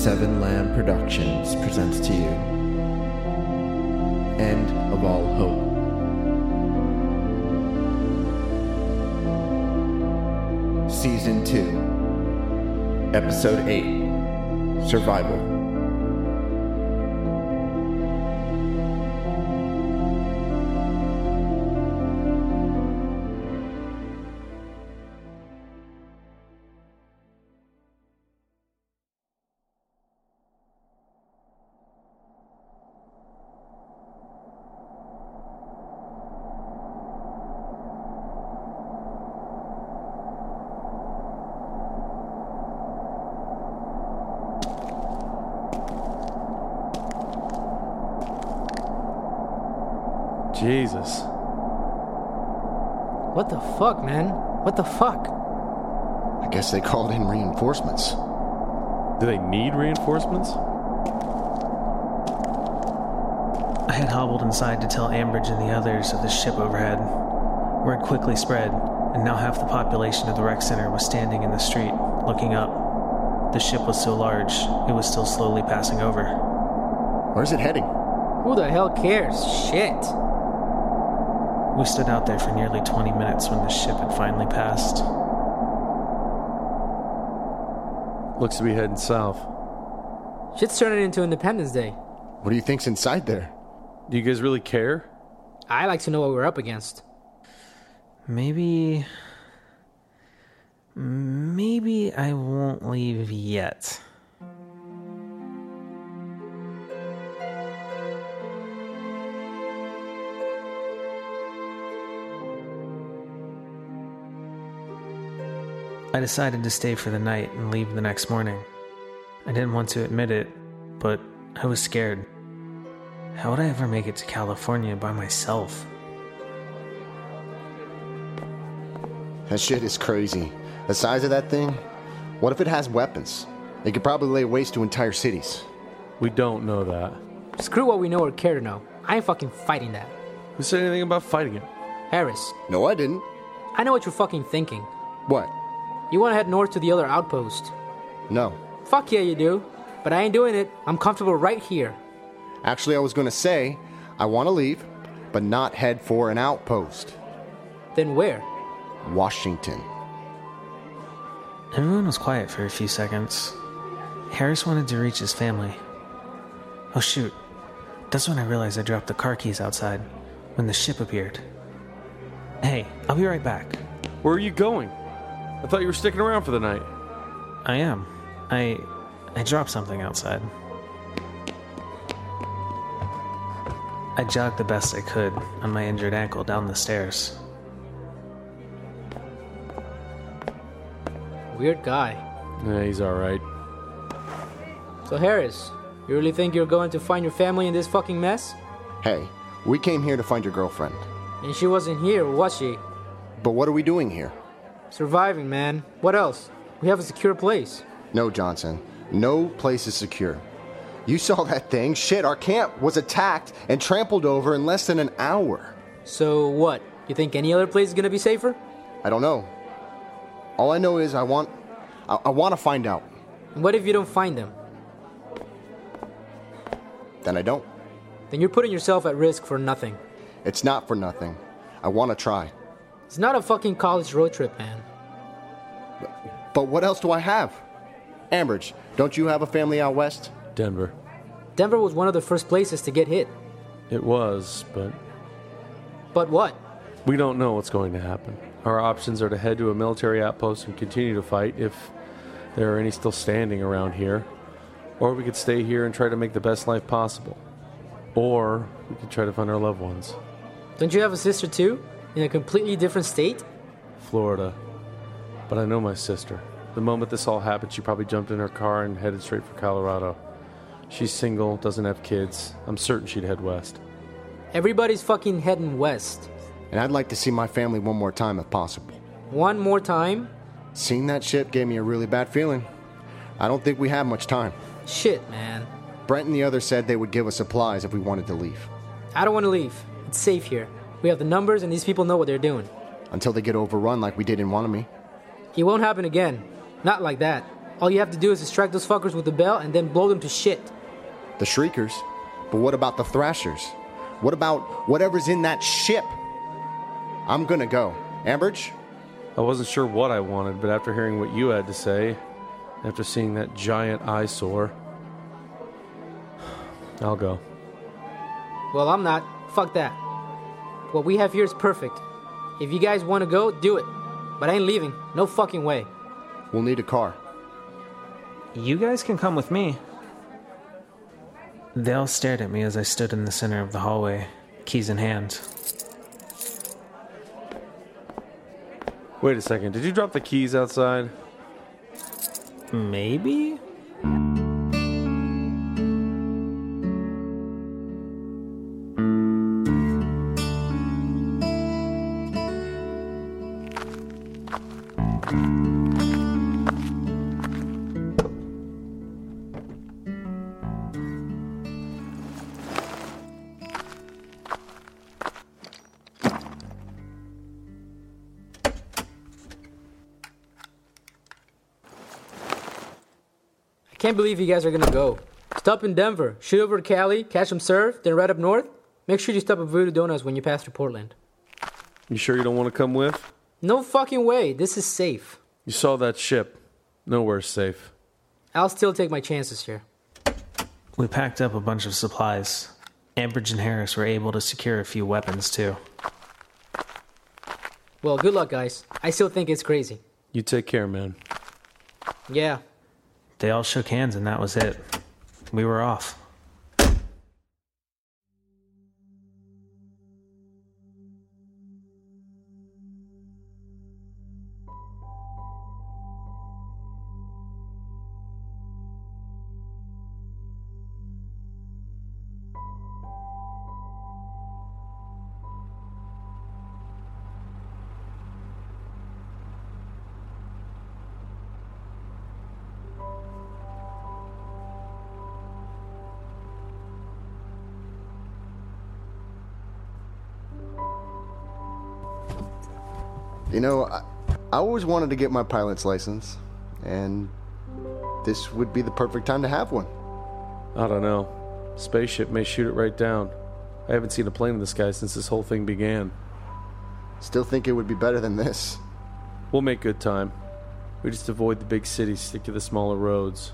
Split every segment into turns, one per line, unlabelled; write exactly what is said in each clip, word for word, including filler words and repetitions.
Seven Lamb Productions presents to you End of All Hope. Season two, Episode eight, Survival.
Jesus.
What the fuck, man? What the fuck?
I guess they called in reinforcements.
Do they need reinforcements?
I had hobbled inside to tell Ambridge and the others of the ship overhead. Word quickly spread, and now half the population of the rec center was standing in the street, looking up. The ship was so large, it was still slowly passing over.
Where's it heading?
Who the hell cares? Shit.
We stood out there for nearly twenty minutes when the ship had finally passed.
Looks to be heading south.
Shit's turning into Independence Day.
What do you think's inside there?
Do you guys really care?
I like to know what we're up against.
Maybe... Maybe I won't leave yet. I decided to stay for the night and leave the next morning. I didn't want to admit it, but I was scared. How would I ever make it to California by myself?
That shit is crazy. The size of that thing? What if it has weapons? It could probably lay waste to entire cities.
We don't know that.
Screw what we know or care to know. I ain't fucking fighting that.
Who said anything about fighting it?
Harris,
No, I didn't.
I know what you're fucking thinking.
What?
You want to head north to the other outpost.
No.
Fuck yeah, you do. But I ain't doing it. I'm comfortable right here.
Actually, I was going to say, I want to leave, but not head for an outpost.
Then where?
Washington.
Everyone was quiet for a few seconds. Harris wanted to reach his family. Oh shoot. That's when I realized I dropped the car keys outside, when the ship appeared. Hey, I'll be right back.
Where are you going? I thought you were sticking around for the night.
I am. I... I dropped something outside. I jogged the best I could on my injured ankle down the stairs.
Weird guy.
Yeah, he's alright.
So Harris, you really think you're going to find your family in this fucking mess?
Hey, we came here to find your girlfriend.
And she wasn't here, was she?
But what are we doing here?
Surviving, man. What else? We have a secure place.
No, Johnson. No place is secure. You saw that thing. Shit, our camp was attacked and trampled over in less than an hour.
So what? You think any other place is gonna be safer?
I don't know. All I know is I want... I, I want to find out.
And what if you don't find them?
Then I don't.
Then you're putting yourself at risk for nothing.
It's not for nothing. I want to try.
It's not a fucking college road trip, man.
But what else do I have? Ambridge, don't you have a family out west?
Denver.
Denver was one of the first places to get hit.
It was, but
But what?
we don't know what's going to happen. Our options are to head to a military outpost and continue to fight if there are any still standing around here. Or we could stay here and try to make the best life possible. Or we could try to find our loved ones.
Don't you have a sister too? In a completely different state?
Florida. But I know my sister. The moment this all happened, she probably jumped in her car and headed straight for Colorado. She's single, doesn't have kids. I'm certain she'd head west.
Everybody's fucking heading west.
And I'd like to see my family one more time if possible.
One more time?
Seeing that ship gave me a really bad feeling. I don't think we have much time.
Shit, man.
Brent and the others said they would give us supplies if we wanted to leave.
I don't want to leave. It's safe here. We have the numbers and these people know what they're doing.
Until they get overrun like we did in Wanami.
It won't happen again. Not like that. All you have to do is distract those fuckers with the bell and then blow them to shit.
The Shriekers? But what about the Thrashers? What about whatever's in that ship? I'm gonna go. Ambridge?
I wasn't sure what I wanted, but after hearing what you had to say, after seeing that giant eyesore, I'll go.
Well, I'm not. Fuck that. What we have here is perfect. If you guys want to go, do it. But I ain't leaving. No fucking way.
We'll need a car.
You guys can come with me. They all stared at me as I stood in the center of the hallway, keys in hand.
Wait a second, did you drop the keys outside?
Maybe?
Can't believe you guys are gonna go. Stop in Denver, shoot over to Cali, catch some surf, then right up north. Make sure you stop at Voodoo Donuts when you pass through Portland.
You sure you don't want to come with?
No fucking way. This is safe.
You saw that ship. Nowhere's safe.
I'll still take my chances here.
We packed up a bunch of supplies. Ambridge and Harris were able to secure a few weapons, too.
Well, good luck, guys. I still think it's crazy.
You take care, man.
Yeah.
They all shook hands and that was it. We were off.
You know, I, I always wanted to get my pilot's license, and this would be the perfect time to have one.
I don't know. Spaceship may shoot it right down. I haven't seen a plane in the sky since this whole thing began.
Still think it would be better than this.
We'll make good time. We just avoid the big cities, stick to the smaller roads.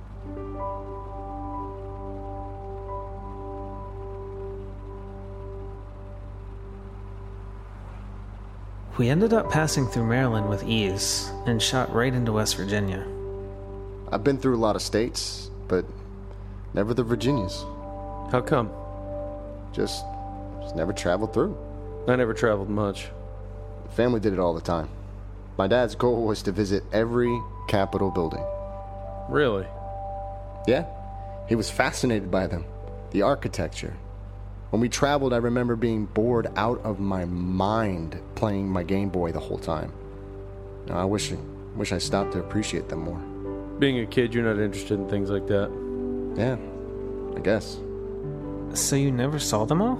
We ended up passing through Maryland with ease and shot right into West Virginia.
I've been through a lot of states, but never the Virginias.
How come?
Just, just never traveled through.
I never traveled much.
Family did it all the time. My dad's goal was to visit every Capitol building.
Really?
Yeah. He was fascinated by them. The architecture. When we traveled, I remember being bored out of my mind playing my Game Boy the whole time. Now, I wish, wish I stopped to appreciate them more.
Being a kid, you're not interested in things like that.
Yeah, I guess.
So you never saw them all?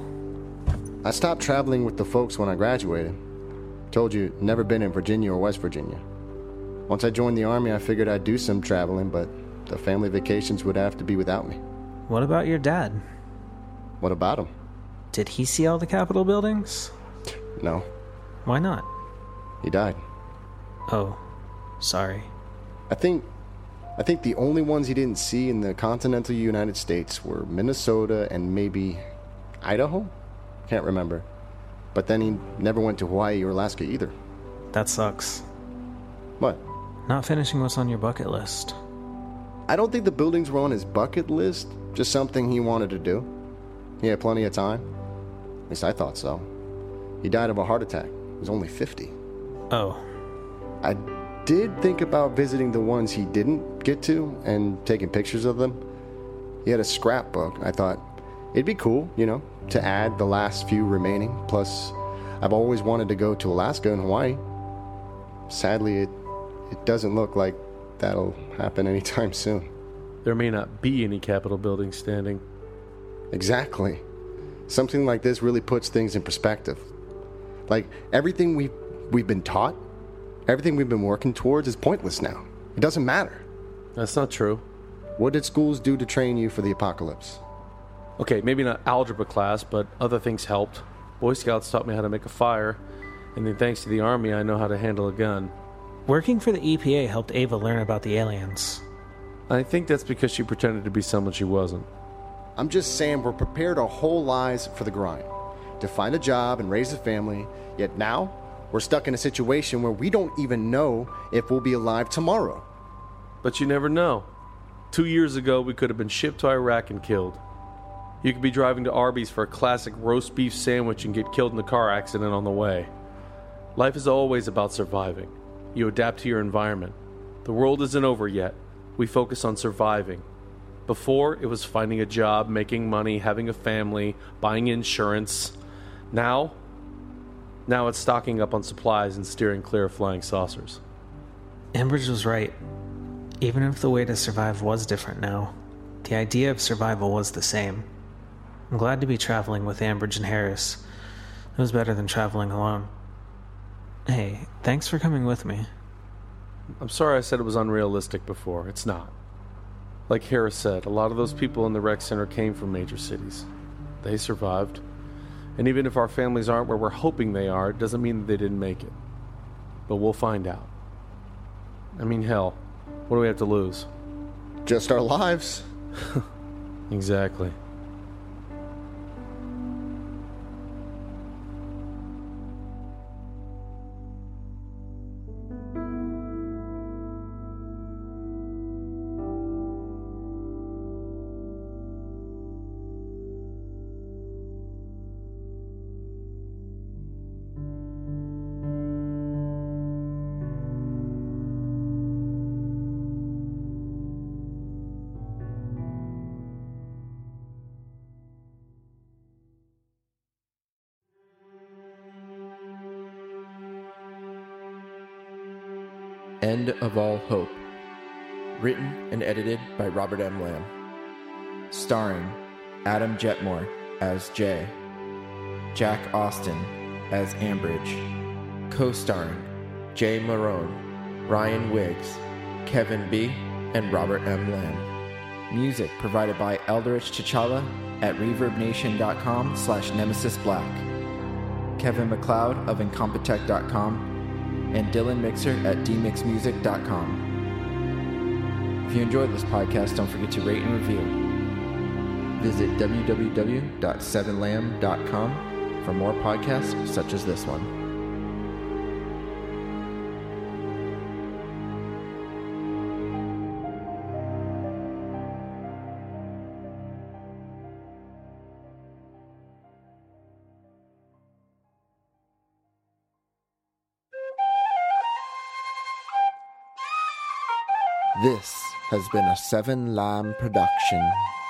I stopped traveling with the folks when I graduated. Told you, never been in Virginia or West Virginia. Once I joined the Army, I figured I'd do some traveling, but the family vacations would have to be without me.
What about your dad?
What about him?
Did he see all the Capitol buildings?
No.
Why not?
He died.
Oh, sorry.
I think I think the only ones he didn't see in the continental United States were Minnesota and maybe Idaho? Can't remember. But then he never went to Hawaii or Alaska either.
That sucks.
What?
Not finishing what's on your bucket list.
I don't think the buildings were on his bucket list, just something he wanted to do. He had plenty of time. At least I thought so. He died of a heart attack. He was only fifty.
Oh.
I did think about visiting the ones he didn't get to and taking pictures of them. He had a scrapbook. I thought it'd be cool, you know, to add the last few remaining. Plus, I've always wanted to go to Alaska and Hawaii. Sadly, it, it doesn't look like that'll happen anytime soon.
There may not be any Capitol buildings standing.
Exactly. Something like this really puts things in perspective. Like, everything we've, we've been taught, everything we've been working towards is pointless now. It doesn't matter.
That's not true.
What did schools do to train you for the apocalypse?
Okay, maybe not algebra class, but other things helped. Boy Scouts taught me how to make a fire, and then thanks to the Army, I know how to handle a gun.
Working for the E P A helped Ava learn about the aliens.
I think that's because she pretended to be someone she wasn't.
I'm just saying we're prepared our whole lives for the grind, to find a job and raise a family, yet now we're stuck in a situation where we don't even know if we'll be alive tomorrow.
But you never know. Two years ago, we could have been shipped to Iraq and killed. You could be driving to Arby's for a classic roast beef sandwich and get killed in a car accident on the way. Life is always about surviving. You adapt to your environment. The world isn't over yet. We focus on surviving. Before, it was finding a job, making money, having a family, buying insurance. Now, now it's stocking up on supplies and steering clear of flying saucers.
Ambridge was right. Even if the way to survive was different now, the idea of survival was the same. I'm glad to be traveling with Ambridge and Harris. It was better than traveling alone. Hey, thanks for coming with me.
I'm sorry I said it was unrealistic before. It's not. Like Harris said, a lot of those people in the rec center came from major cities. They survived. And even if our families aren't where we're hoping they are, it doesn't mean that they didn't make it. But we'll find out. I mean, hell, what do we have to lose?
Just our lives.
Exactly.
End of All Hope. Written and edited by Robert M. Lamb. Starring Adam Jetmore as Jay, Jack Austin as Ambridge, co-starring Jay Marone, Ryan Wiggs, Kevin B., and Robert M. Lamb. Music provided by Eldritch T'Challa at reverbnation.com slash Nemesis Black, Kevin MacLeod of Incompetech dot com, and Dylan Mixer at d mix music dot com. If you enjoyed this podcast, don't forget to rate and review. Visit w w w dot seven lamb dot com for more podcasts such as this one. This has been a Seven Lamb production.